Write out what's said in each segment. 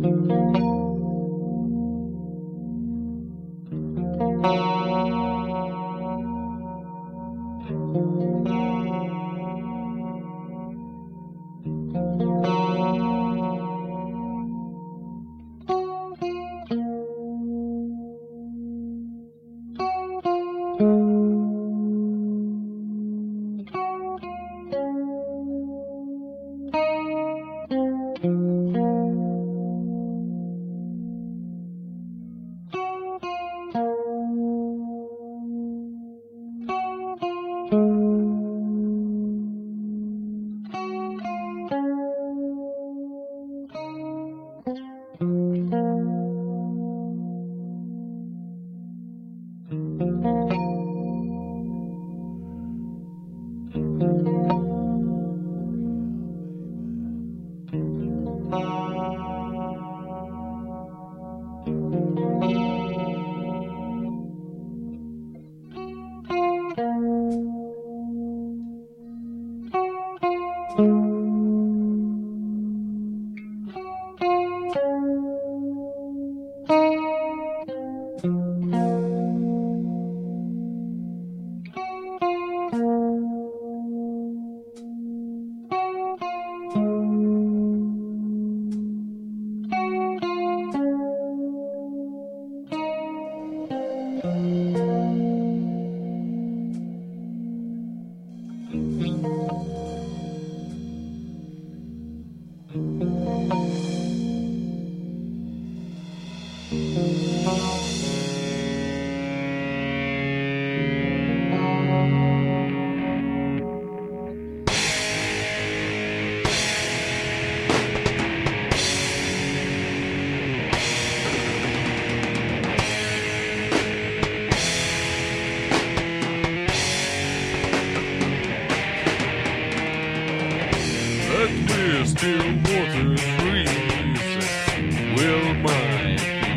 Still water freeze, will my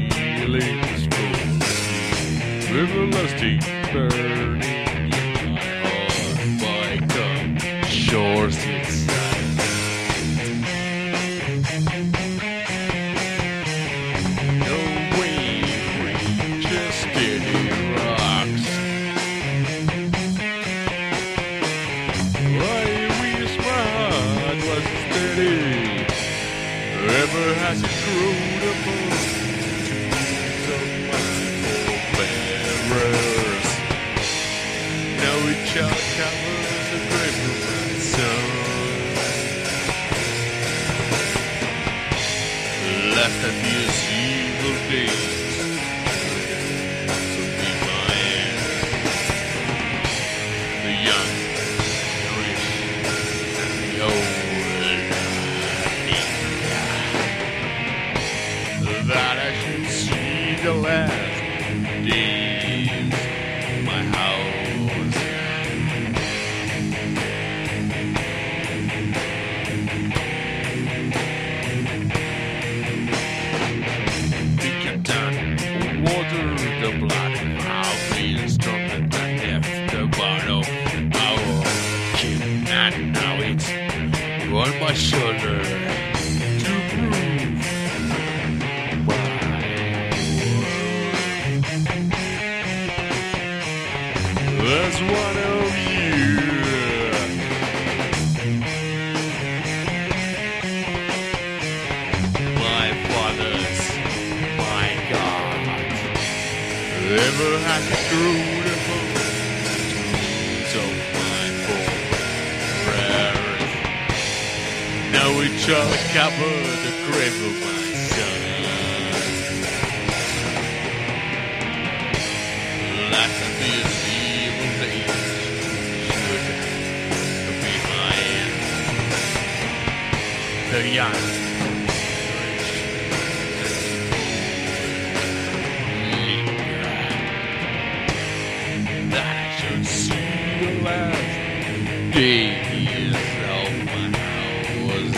feelings grow? Everlasting burning in my heart, my God, shores inside. No wave reaches steady rocks. I wish my heart was steady. Ever has it grown upon trees of my forbearers? Now it shall cover the grave of my son. Last of his evil days, so be my end. The young, the rich, the old. That I should see the last days of my house. Think you're done, water the blood, I'll feel stronger than death, the bottle, our king, and now it's on my shoulder to prove. As one of you, my fathers, my God, ever has it grown upon the of my forebears? Now it shall cover the grave of my son. Last of his the young, rich, that I should see the last days of my house.